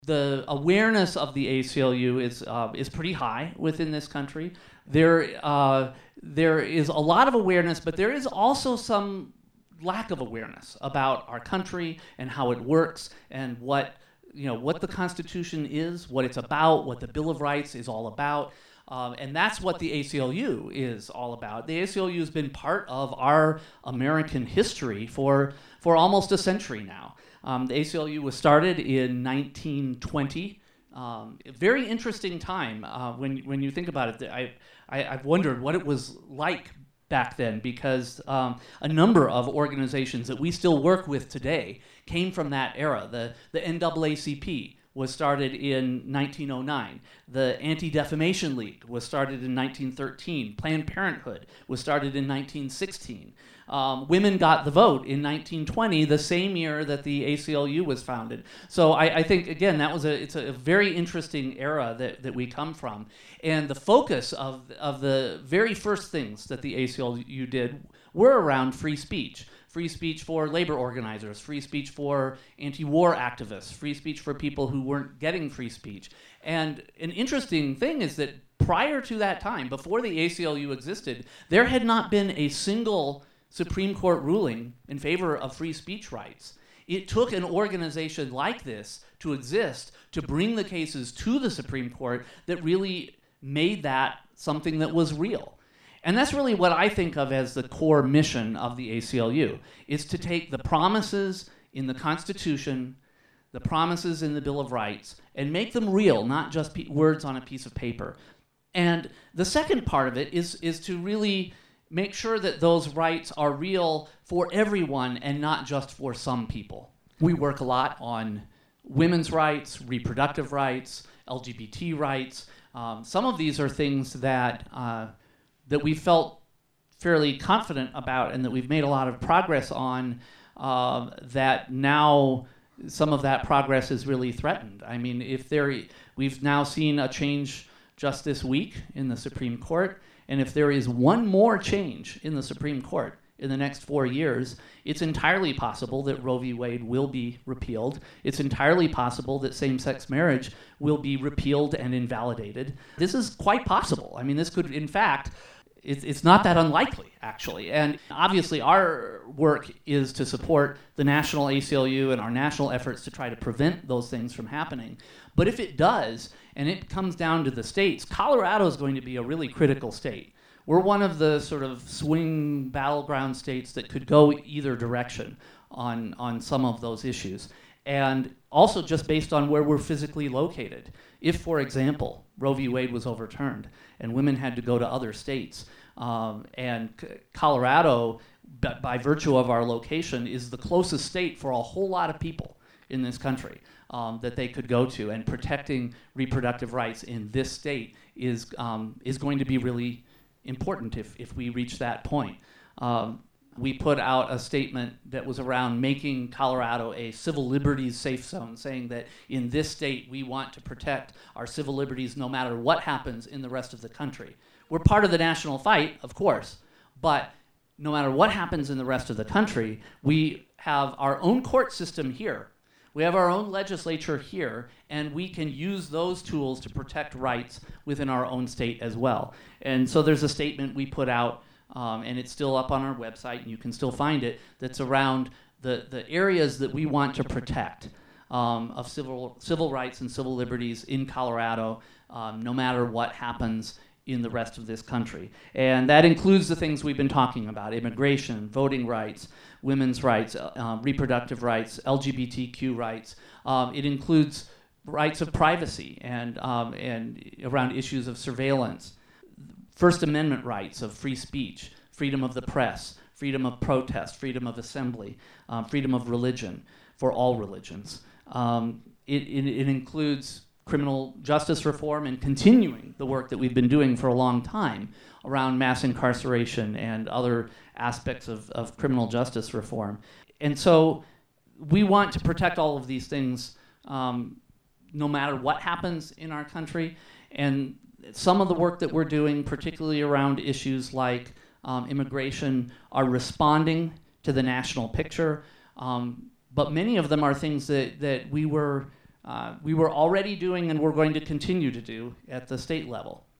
The awareness of the ACLU is pretty high within this country. There is a lot of awareness, but there is also some lack of awareness about our country and how it works and what the Constitution is, what it's about, what the Bill of Rights is all about. And that's what the ACLU is all about. The ACLU has been part of our American history for almost a century now. The ACLU was started in 1920. A very interesting time when you think about it. I've wondered what it was like back then, because a number of organizations that we still work with today came from that era. The NAACP was started in 1909. The Anti-Defamation League was started in 1913. Planned Parenthood was started in 1916. Women got the vote in 1920, the same year that the ACLU was founded. So I think, again, it's a very interesting era that we come from. And the focus of the very first things that the ACLU did were around free speech. Free speech for labor organizers, free speech for anti-war activists, free speech for people who weren't getting free speech. And an interesting thing is that prior to that time, before the ACLU existed, there had not been a single Supreme Court ruling in favor of free speech rights. It took an organization like this to exist to bring the cases to the Supreme Court that really made that something that was real. And that's really what I think of as the core mission of the ACLU, is to take the promises in the Constitution, the promises in the Bill of Rights, and make them real, not just words on a piece of paper. And the second part of it is to really make sure that those rights are real for everyone and not just for some people. We work a lot on women's rights, reproductive rights, LGBT rights. Some of these are things that we felt fairly confident about and that we've made a lot of progress on, that now some of that progress is really threatened. I mean, we've now seen a change just this week in the Supreme Court, and if there is one more change in the Supreme Court in the next 4 years, it's entirely possible that Roe v. Wade will be repealed. It's entirely possible that same-sex marriage will be repealed and invalidated. This is quite possible. I mean, this could, in fact, it's not that unlikely, actually. And obviously, our work is to support the national ACLU and our national efforts to try to prevent those things from happening. But if it does, and it comes down to the states, Colorado is going to be a really critical state. We're one of the sort of swing battleground states that could go either direction on some of those issues. And also just based on where we're physically located. If, for example, Roe v. Wade was overturned and women had to go to other states, and Colorado, by virtue of our location, is the closest state for a whole lot of people in this country that they could go to, and protecting reproductive rights in this state is going to be really important if we reach that point. We put out a statement that was around making Colorado a civil liberties safe zone, saying that in this state we want to protect our civil liberties no matter what happens in the rest of the country. We're part of the national fight, of course, but no matter what happens in the rest of the country, we have our own court system here. We have our own legislature here, and we can use those tools to protect rights within our own state as well. And so there's a statement we put out, and it's still up on our website, and you can still find it, that's around the areas that we want to protect of civil rights and civil liberties in Colorado, no matter what happens in the rest of this country. And that includes the things we've been talking about: immigration, voting rights, women's rights, reproductive rights, LGBTQ rights. It includes rights of privacy and around issues of surveillance, First Amendment rights of free speech, freedom of the press, freedom of protest, freedom of assembly, freedom of religion for all religions. It includes criminal justice reform and continuing the work that we've been doing for a long time around mass incarceration and other aspects of criminal justice reform. And so we want to protect all of these things no matter what happens in our country. And some of the work that we're doing, particularly around issues like immigration, are responding to the national picture. But many of them are things that we were we were already doing and we're going to continue to do at the state level.